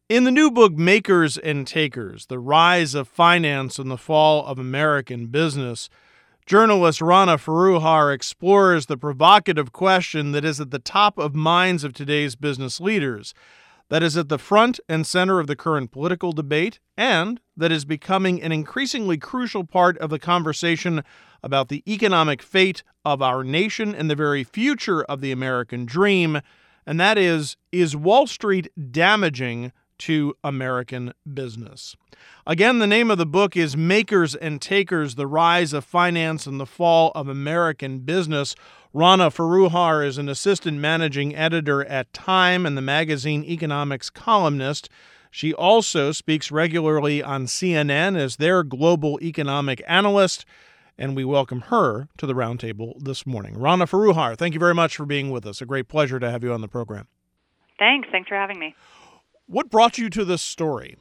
In the new book, Makers and Takers, The Rise of Finance and the Fall of American Business, journalist Rana Foroohar explores the provocative question that is at the top of minds of today's business leaders, that is at the front and center of the current political debate, and that is becoming an increasingly crucial part of the conversation about the economic fate of our nation and the very future of the American dream, and that is Wall Street damaging to American business? Again, the name of the book is Makers and Takers, The Rise of Finance and the Fall of American Business. Rana Foroohar is an assistant managing editor at Time and the magazine economics columnist. She also speaks regularly on CNN as their global economic analyst, and we welcome her to the roundtable this morning. Rana Foroohar, thank you very much for being with us. A great pleasure to have you on the program. Thanks for having me. What brought you to this story?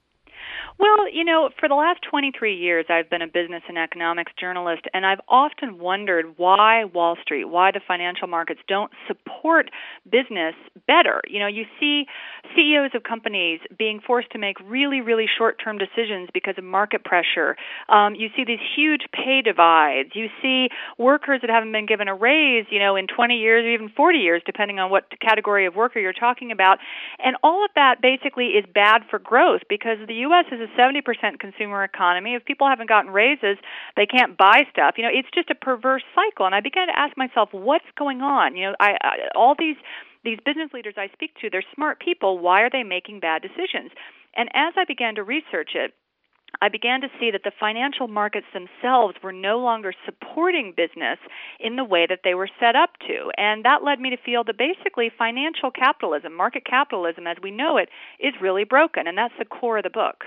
Well, for the last 23 years, I've been a business and economics journalist, and I've often wondered why Wall Street, why the financial markets don't support business better. You see CEOs of companies being forced to make really, really short-term decisions because of market pressure. You see these huge pay divides. You see workers that haven't been given a raise, in 20 years or even 40 years, depending on what category of worker you're talking about. And all of that basically is bad for growth because the U.S. is a 70% consumer economy. If people haven't gotten raises, they can't buy stuff. It's just a perverse cycle. And I began to ask myself, what's going on? All these business leaders I speak to, they're smart people. Why are they making bad decisions? And as I began to research it, I began to see that the financial markets themselves were no longer supporting business in the way that they were set up to. And that led me to feel that basically financial capitalism, market capitalism as we know it, is really broken. And that's the core of the book.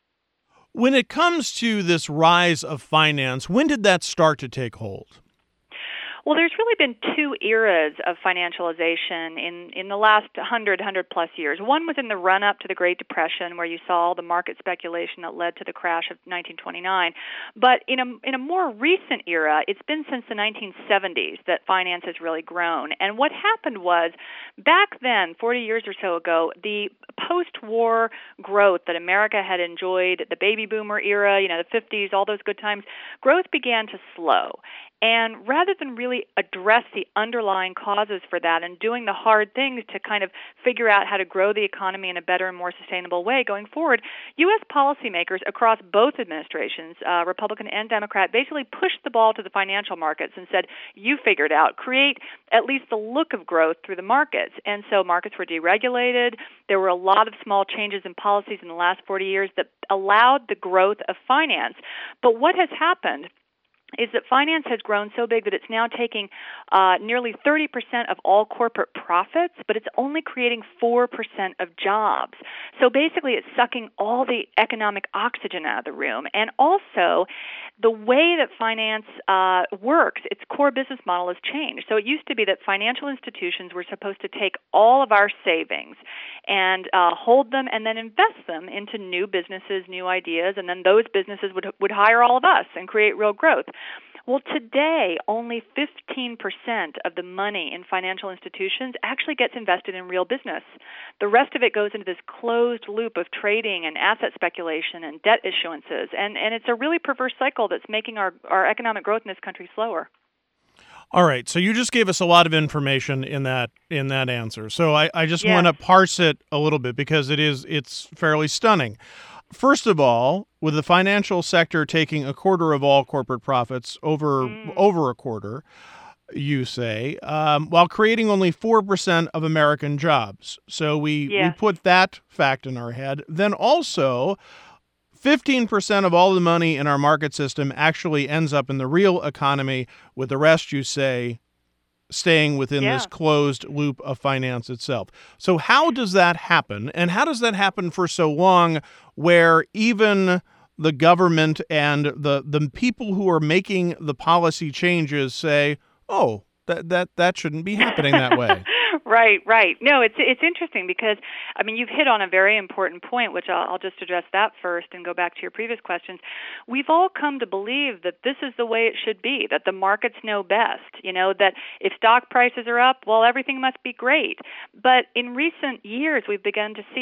When it comes to this rise of finance, when did that start to take hold? Well, there's really been two eras of financialization in the last 100 plus years. One was in the run-up to the Great Depression, where you saw all the market speculation that led to the crash of 1929. But in a more recent era, it's been since the 1970s that finance has really grown. And what happened was, back then, 40 years or so ago, the post-war growth that America had enjoyed, the baby boomer era, the 50s, all those good times, growth began to slow. And rather than really address the underlying causes for that and doing the hard things to kind of figure out how to grow the economy in a better and more sustainable way going forward, U.S. policymakers across both administrations, Republican and Democrat, basically pushed the ball to the financial markets and said, you figure it out, create at least the look of growth through the markets. And so markets were deregulated. There were a lot of small changes in policies in the last 40 years that allowed the growth of finance. But what has happened is that finance has grown so big that it's now taking nearly 30% of all corporate profits, but it's only creating 4% of jobs. So basically it's sucking all the economic oxygen out of the room. And also, the way that finance works, its core business model has changed. So it used to be that financial institutions were supposed to take all of our savings and hold them and then invest them into new businesses, new ideas, and then those businesses would hire all of us and create real growth. Well, today, only 15% of the money in financial institutions actually gets invested in real business. The rest of it goes into this closed loop of trading and asset speculation and debt issuances. And it's a really perverse cycle that's making our economic growth in this country slower. All right, so you just gave us a lot of information in that answer. So I just want to parse it a little bit because it's fairly stunning. First of all, with the financial sector taking a quarter of all corporate profits, over a quarter, you say, while creating only 4% of American jobs. So we put that fact in our head. Then also, 15% of all the money in our market system actually ends up in the real economy, with the rest, you say, staying within this closed loop of finance itself. So how does that happen? And how does that happen for so long, where even the government and the people who are making the policy changes say, oh, that shouldn't be happening that way? Right. No, it's interesting because, you've hit on a very important point, which I'll just address that first and go back to your previous questions. We've all come to believe that this is the way it should be, that the markets know best, that if stock prices are up, well, everything must be great. But in recent years, we've begun to see that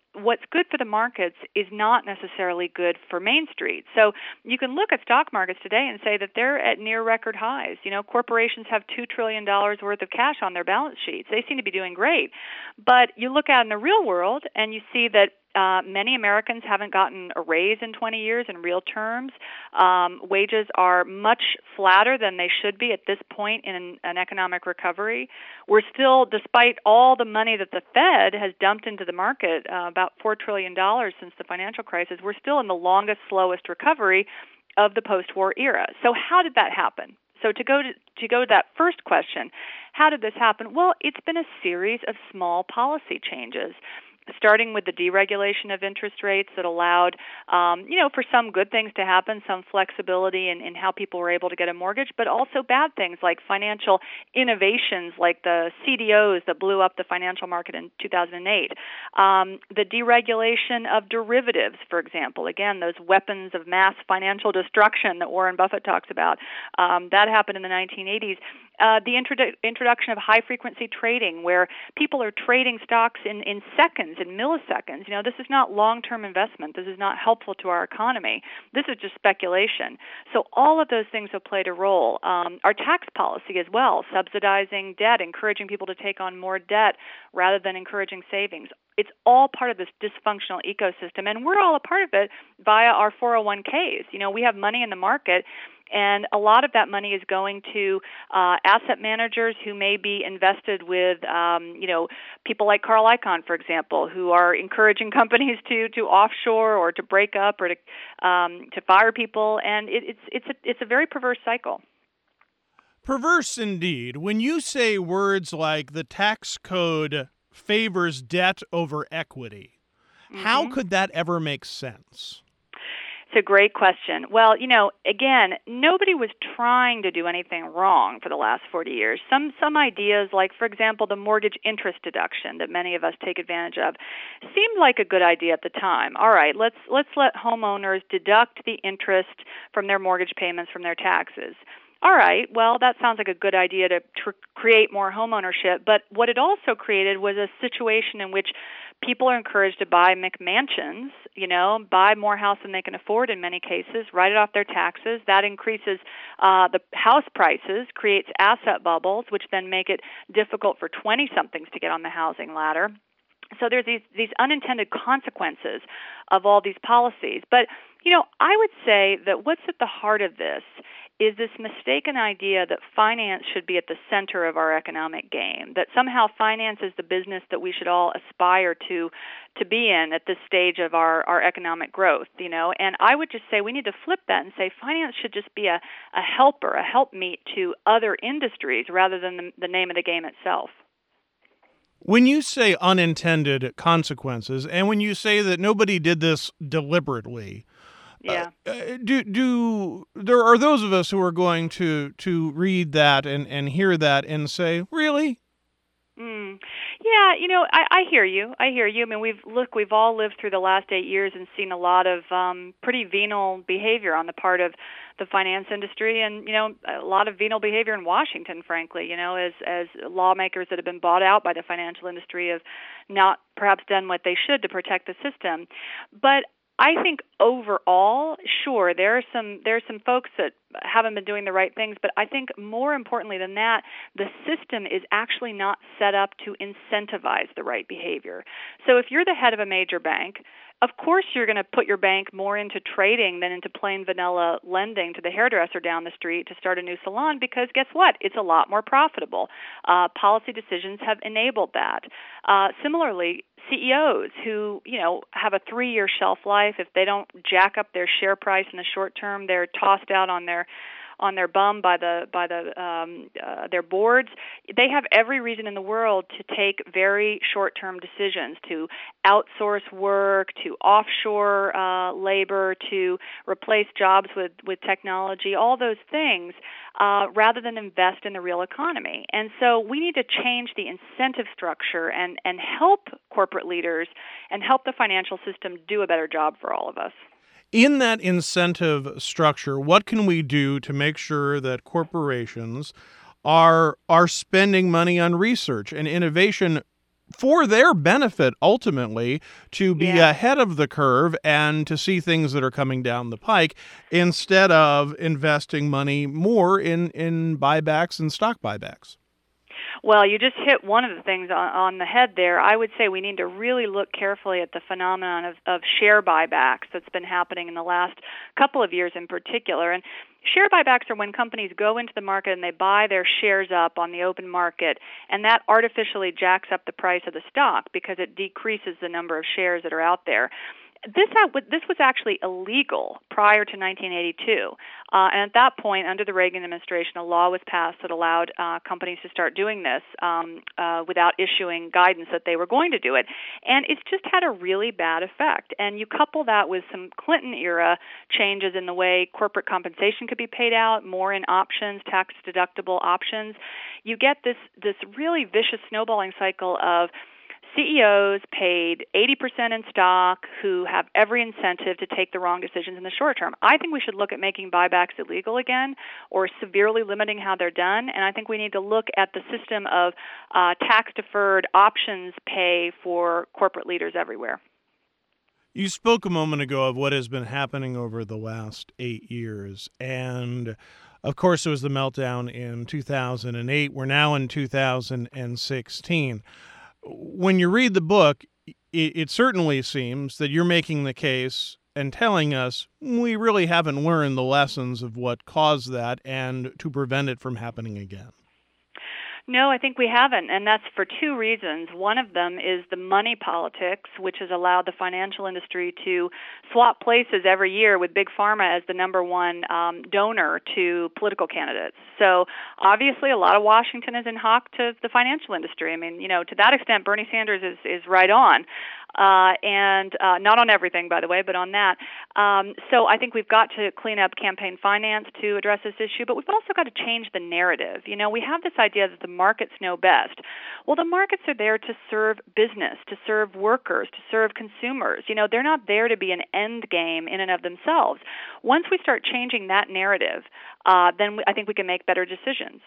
what's good for the markets is not necessarily good for Main Street. So you can look at stock markets today and say that they're at near record highs. Corporations have $2 trillion worth of cash on their balance sheets. They seem to be doing great. But you look out in the real world and you see that many Americans haven't gotten a raise in 20 years in real terms. Wages are much flatter than they should be at this point in an economic recovery. We're still, despite all the money that the Fed has dumped into the market, about $4 trillion since the financial crisis, we're still in the longest, slowest recovery of the post-war era. So how did that happen? So to go to that first question, how did this happen? Well, it's been a series of small policy changes, starting with the deregulation of interest rates that allowed, for some good things to happen, some flexibility in how people were able to get a mortgage, but also bad things like financial innovations like the CDOs that blew up the financial market in 2008. The deregulation of derivatives, for example, again, those weapons of mass financial destruction that Warren Buffett talks about, that happened in the 1980s. The introduction of high-frequency trading, where people are trading stocks in seconds, in milliseconds. This is not long-term investment. This is not helpful to our economy. This is just speculation. So all of those things have played a role. Our tax policy as well, subsidizing debt, encouraging people to take on more debt rather than encouraging savings. It's all part of this dysfunctional ecosystem, and we're all a part of it via our 401ks. We have money in the market, and a lot of that money is going to asset managers who may be invested with, people like Carl Icahn, for example, who are encouraging companies to offshore or to break up or to fire people, and it's a very perverse cycle. Perverse indeed. When you say words like the tax code favors debt over equity, how could that ever make sense? It's a great question. Well, again, nobody was trying to do anything wrong for the last 40 years. Some ideas, like, for example, the mortgage interest deduction that many of us take advantage of, seemed like a good idea at the time. All right, let's let homeowners deduct the interest from their mortgage payments from their taxes. All right, well, that sounds like a good idea to create more homeownership, but what it also created was a situation in which people are encouraged to buy McMansions, buy more house than they can afford in many cases, write it off their taxes. That increases the house prices, creates asset bubbles, which then make it difficult for 20-somethings to get on the housing ladder. So there's these unintended consequences of all these policies. But, I would say that what's at the heart of this is this mistaken idea that finance should be at the center of our economic game, that somehow finance is the business that we should all aspire to be in at this stage of our economic growth, And I would just say we need to flip that and say finance should just be a helper, a helpmeet to other industries rather than the name of the game itself. When you say unintended consequences, and when you say that nobody did this deliberately, yeah. There are those of us who are going to read that and hear that and say, really? Yeah, I hear you. I mean, we've all lived through the last 8 years and seen a lot of pretty venal behavior on the part of the finance industry, and a lot of venal behavior in Washington, frankly. As lawmakers that have been bought out by the financial industry have not perhaps done what they should to protect the system, but I think overall, sure, there are some folks that haven't been doing the right things, but I think more importantly than that, the system is actually not set up to incentivize the right behavior. So if you're the head of a major bank, of course you're going to put your bank more into trading than into plain vanilla lending to the hairdresser down the street to start a new salon, because guess what? It's a lot more profitable. Policy decisions have enabled that. Similarly, CEOs who, have a 3-year shelf life, if they don't jack up their share price in the short term, they're tossed out on their bum by their boards. They have every reason in the world to take very short-term decisions, to outsource work, to offshore labor, to replace jobs with technology, all those things, rather than invest in the real economy. And so we need to change the incentive structure and help corporate leaders and help the financial system do a better job for all of us. In that incentive structure, what can we do to make sure that corporations are spending money on research and innovation for their benefit, ultimately, to be Yeah. ahead of the curve and to see things that are coming down the pike instead of investing money more in buybacks and stock buybacks. Well, you just hit one of the things on the head there. I would say we need to really look carefully at the phenomenon of share buybacks that's been happening in the last couple of years in particular. And share buybacks are when companies go into the market and they buy their shares up on the open market, and that artificially jacks up the price of the stock because it decreases the number of shares that are out there. This was actually illegal prior to 1982, and at that point, under the Reagan administration, a law was passed that allowed companies to start doing this without issuing guidance that they were going to do it, and it's just had a really bad effect. And you couple that with some Clinton-era changes in the way corporate compensation could be paid out, more in options, tax-deductible options, you get this really vicious snowballing cycle of CEOs paid 80% in stock who have every incentive to take the wrong decisions in the short term. I think we should look at making buybacks illegal again or severely limiting how they're done. And I think we need to look at the system of tax-deferred options pay for corporate leaders everywhere. You spoke a moment ago of what has been happening over the last 8 years. And, of course, it was the meltdown in 2008. We're now in 2016. When you read the book, it certainly seems that you're making the case and telling us we really haven't learned the lessons of what caused that and to prevent it from happening again. No, I think we haven't, and that's for two reasons. One of them is the money politics, which has allowed the financial industry to swap places every year with Big Pharma as the number one donor to political candidates. So obviously a lot of Washington is in hock to the financial industry. I mean, to that extent, Bernie Sanders is right on. And not on everything, by the way, but on that. So I think we've got to clean up campaign finance to address this issue, but we've also got to change the narrative. We have this idea that the markets know best. Well, the markets are there to serve business, to serve workers, to serve consumers. They're not there to be an end game in and of themselves. Once we start changing that narrative, then I think we can make better decisions.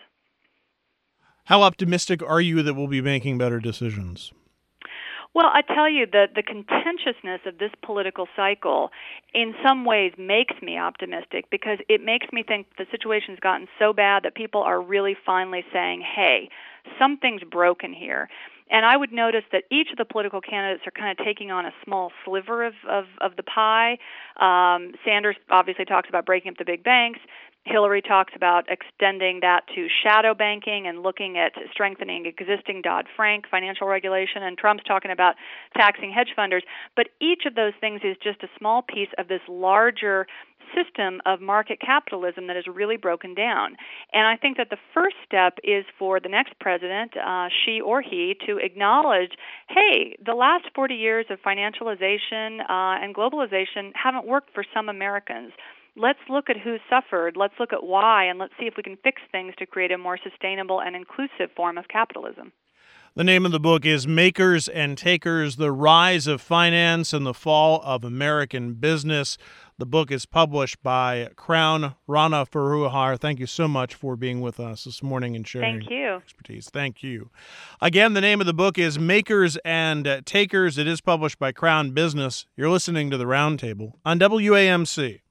How optimistic are you that we'll be making better decisions? Well, I tell you that the contentiousness of this political cycle in some ways makes me optimistic because it makes me think the situation's gotten so bad that people are really finally saying, hey, something's broken here. And I would notice that each of the political candidates are kind of taking on a small sliver of the pie. Sanders obviously talks about breaking up the big banks. Hillary talks about extending that to shadow banking and looking at strengthening existing Dodd-Frank financial regulation, and Trump's talking about taxing hedge funders. But each of those things is just a small piece of this larger system of market capitalism that is really broken down. And I think that the first step is for the next president, she or he, to acknowledge, hey, the last 40 years of financialization and globalization haven't worked for some Americans. Let's look at who suffered, let's look at why, and let's see if we can fix things to create a more sustainable and inclusive form of capitalism. The name of the book is Makers and Takers, The Rise of Finance and the Fall of American Business. The book is published by Crown. Rana Foroohar, thank you so much for being with us this morning and sharing expertise. Thank you. Again, the name of the book is Makers and Takers. It is published by Crown Business. You're listening to The Roundtable on WAMC.